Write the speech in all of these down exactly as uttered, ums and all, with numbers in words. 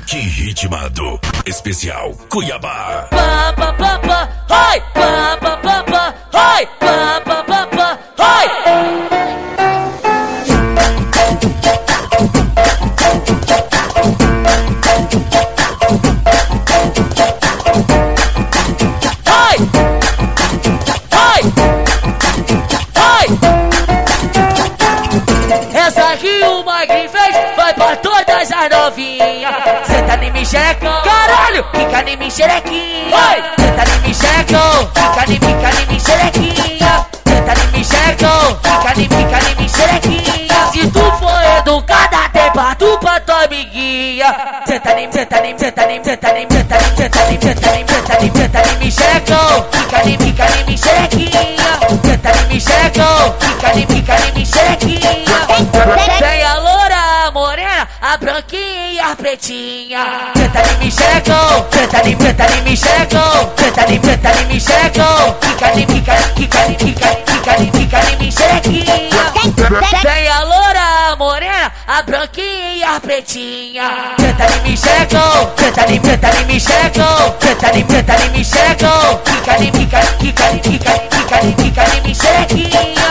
Funk ritmado, especial Cuiabá. Pa pa pa pa, ai, pa pa pa pa, ai, pa pa pa pa, ai. Ai, ai, ai. Essa que o Magri fez vai pra todas as novinhas. Senta em mim, xerecão, caralho, fica em mim, xerequinha. Senta em mim, xerecão, fica em mim, fica em mim, xerequinha. Senta em mim, xerecão, fica em mim, fica em mim, xerequinha. Se tu for educada, tem parto pra tua amiguinha. Senta em mim, senta em mim, senta em mim, senta em mim, senta em mim, senta em mim, senta em mim, senta em mim, senta em mim, xerecão, fica em mim, fica em mim, xerequinha. Senta em mim, xerecão, fica em mim, fica em mim, xerequinha. Vem a loura, a morena, a branquinha e a pretinha. Senta em mim, xerecão, senta em mim, senta em mim, xerecão, senta em mim, senta em mim, xerecão, fica em mim, fica em mim, fica em mim, fica em mim, fica em mim, xerequinha. Vem a loura, a morena, a branquinha e a pretinha. Senta em mim, xerecão, senta em mim, senta em mim, xerecão, senta em mim, senta em mim, xerecão, fica em mim, fica em mim, fica em mim, fica em mim, fica em mim, xerequinha.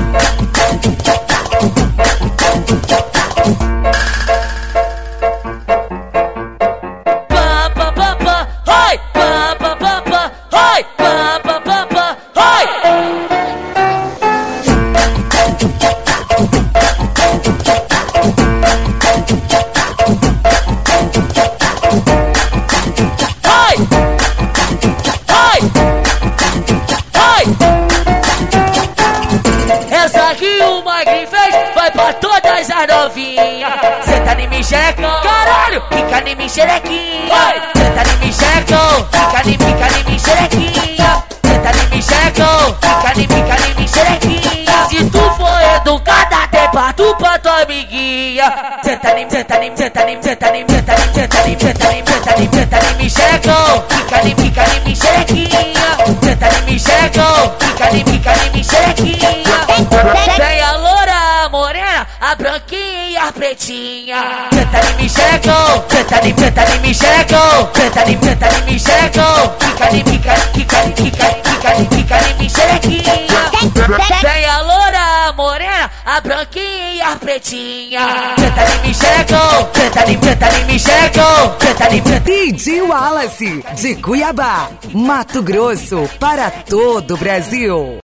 Essa que o Magri fez vai pra todas as novinhas. Senta em mim, xerecão, caralho, fica em mim, xerequinha. Senta em mim, xerecão, fica em mim, fica em mim, xerequinha. Senta em mim, xerecão, fica em mim, fica em mim, xerequinha. Se tu for educada, tem parto pra tua amiguinha. Senta em mim, senta em mim, senta em mim, senta em mim, senta em mim, senta em mim, senta em mim, senta em mim, senta em mim, xerecão, fica em mim, fica em mim, xerequinha. Senta em mim, xerecão, fica em mim, fica em mim, xerequinha. Vem a loura, a morena, a branquinha e a pretinha. Senta em mim, xerecão, senta em mim, senta em mim, xerecão, senta em mim, senta em mim, xerecão, fica em mim, fica em mim, fica em mim, fica em mim, fica em mim, xerequinha. Vem a loura, a morena, a branquinha e a pretinha. Senta em mim, xerecão, senta em mim, senta em mim, xerecão, senta em mim. D J Wallace, de Cuiabá, Mato Grosso, para todo o Brasil.